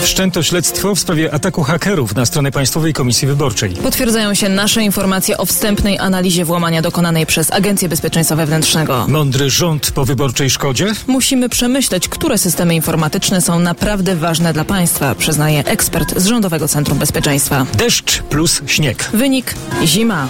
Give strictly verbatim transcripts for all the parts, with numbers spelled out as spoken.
Wszczęto śledztwo w sprawie ataku hakerów na stronę Państwowej Komisji Wyborczej. Potwierdzają się nasze informacje o wstępnej analizie włamania dokonanej przez Agencję Bezpieczeństwa Wewnętrznego. Mądry rząd po wyborczej szkodzie? Musimy przemyśleć, które systemy informatyczne są naprawdę ważne dla państwa, przyznaje ekspert z Rządowego Centrum Bezpieczeństwa. Deszcz plus śnieg. Wynik zima.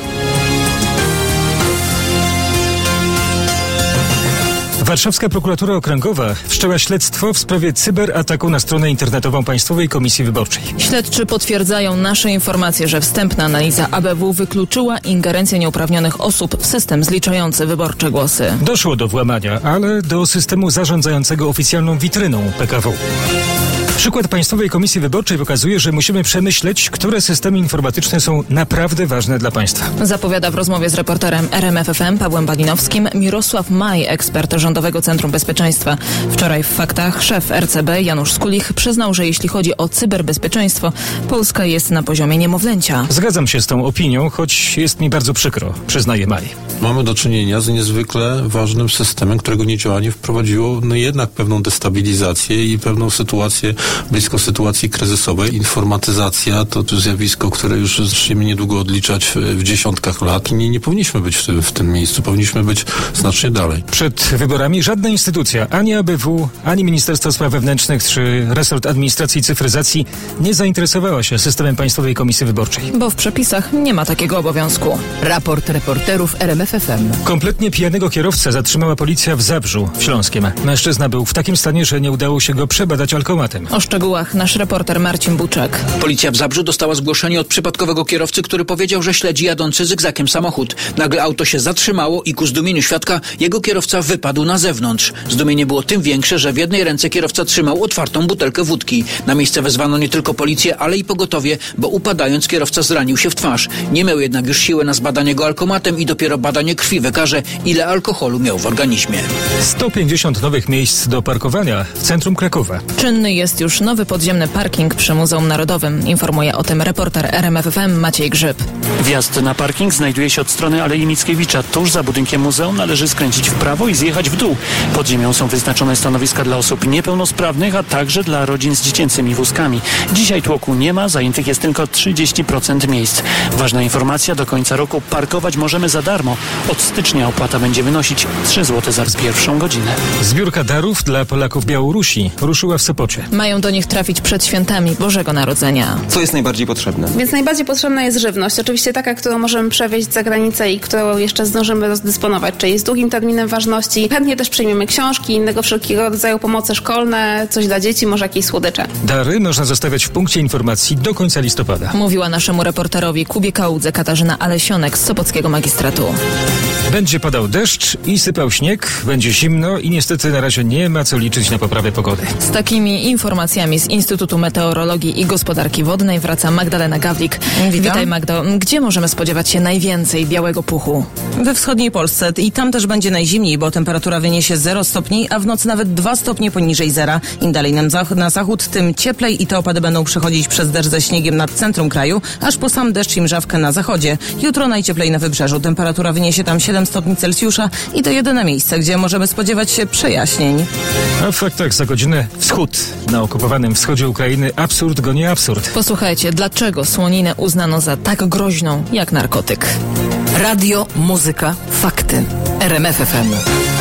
Warszawska Prokuratura Okręgowa wszczęła śledztwo w sprawie cyberataku na stronę internetową Państwowej Komisji Wyborczej. Śledczy potwierdzają nasze informacje, że wstępna analiza A B W wykluczyła ingerencję nieuprawnionych osób w system zliczający wyborcze głosy. Doszło do włamania, ale do systemu zarządzającego oficjalną witryną P K W. Przykład Państwowej Komisji Wyborczej pokazuje, że musimy przemyśleć, które systemy informatyczne są naprawdę ważne dla państwa. Zapowiada w rozmowie z reporterem R M F F M Pawłem Balinowskim Mirosław Maj, ekspert Rządowego Centrum Bezpieczeństwa. Wczoraj w Faktach szef R C B Janusz Skulich przyznał, że jeśli chodzi o cyberbezpieczeństwo, Polska jest na poziomie niemowlęcia. Zgadzam się z tą opinią, choć jest mi bardzo przykro, przyznaje Maj. Mamy do czynienia z niezwykle ważnym systemem, którego niedziałanie wprowadziło no jednak pewną destabilizację i pewną sytuację blisko sytuacji kryzysowej. Informatyzacja to, to zjawisko, które już zaczniemy niedługo odliczać w, w dziesiątkach lat i nie, nie powinniśmy być w tym, w tym miejscu. Powinniśmy być znacznie dalej. Przed wyborami żadna instytucja, ani A B W, ani Ministerstwo Spraw Wewnętrznych czy resort administracji i cyfryzacji nie zainteresowała się systemem Państwowej Komisji Wyborczej. Bo w przepisach nie ma takiego obowiązku. Raport reporterów R M F F M. Kompletnie pijanego kierowcę zatrzymała policja w Zabrzu w Śląskiem. Mężczyzna był w takim stanie, że nie udało się go przebadać alkomatem. O szczegółach nasz reporter Marcin Buczek. Policja w Zabrzu dostała zgłoszenie od przypadkowego kierowcy, który powiedział, że śledzi jadący zygzakiem samochód. Nagle auto się zatrzymało i ku zdumieniu świadka jego kierowca wypadł na zewnątrz. Zdumienie było tym większe, że w jednej ręce kierowca trzymał otwartą butelkę wódki. Na miejsce wezwano nie tylko policję, ale i pogotowie, bo upadając kierowca zranił się w twarz. Nie miał jednak już siły na zbadanie go alkomatem i dopiero badanie krwi wykaże, ile alkoholu miał w organizmie. sto pięćdziesiąt nowych miejsc do parkowania w centrum Krakowa. Czynny jest już nowy podziemny parking przy Muzeum Narodowym. Informuje o tym reporter R M F F M Maciej Grzyb. Wjazd na parking znajduje się od strony Alei Mickiewicza. Tuż za budynkiem muzeum należy skręcić w prawo i zjechać w dół. Pod ziemią są wyznaczone stanowiska dla osób niepełnosprawnych, a także dla rodzin z dziecięcymi wózkami. Dzisiaj tłoku nie ma, zajętych jest tylko trzydzieści procent miejsc. Ważna informacja, do końca roku parkować możemy za darmo. Od stycznia opłata będzie wynosić trzy złote za pierwszą godzinę. Zbiórka darów dla Polaków Białorusi ruszyła w Sopocie. Mają do nich trafić przed świętami Bożego Narodzenia. Co jest najbardziej potrzebne? Więc najbardziej potrzebna jest żywność. Oczywiście taka, którą możemy przewieźć za granicę i którą jeszcze zdążymy rozdysponować, czyli z długim terminem ważności. Chętnie też przyjmiemy książki, innego wszelkiego rodzaju pomoce szkolne, coś dla dzieci, może jakieś słodycze. Dary można zostawiać w punkcie informacji do końca listopada. Mówiła naszemu reporterowi Kubie Kałudze Katarzyna Alesionek z Sopockiego Magistratu. Będzie padał deszcz i sypał śnieg, będzie zimno i niestety na razie nie ma co liczyć na poprawę pogody. Z takimi informacjami z Instytutu Meteorologii i Gospodarki Wodnej wraca Magdalena Gawlik. Witam. Witaj, Magdo. Gdzie możemy spodziewać się najwięcej białego puchu? We wschodniej Polsce i tam też będzie najzimniej, bo temperatura wyniesie zero stopni, a w nocy nawet dwa stopnie poniżej zera. Im dalej nam zach- na zachód, tym cieplej i te opady będą przechodzić przez deszcz ze śniegiem nad centrum kraju, aż po sam deszcz i mrzawkę na zachodzie. Jutro najcieplej na wybrzeżu. Temperatura wyniesie tam siedem stopni Celsjusza i to jedyne miejsce, gdzie możemy spodziewać się przejaśnień. A w faktach za godzinę wschód. Na okupowanym wschodzie Ukrainy absurd goni absurd. Posłuchajcie, dlaczego słoninę uznano za tak groźną jak narkotyk. Radio, muzyka, fakty. R M F F M.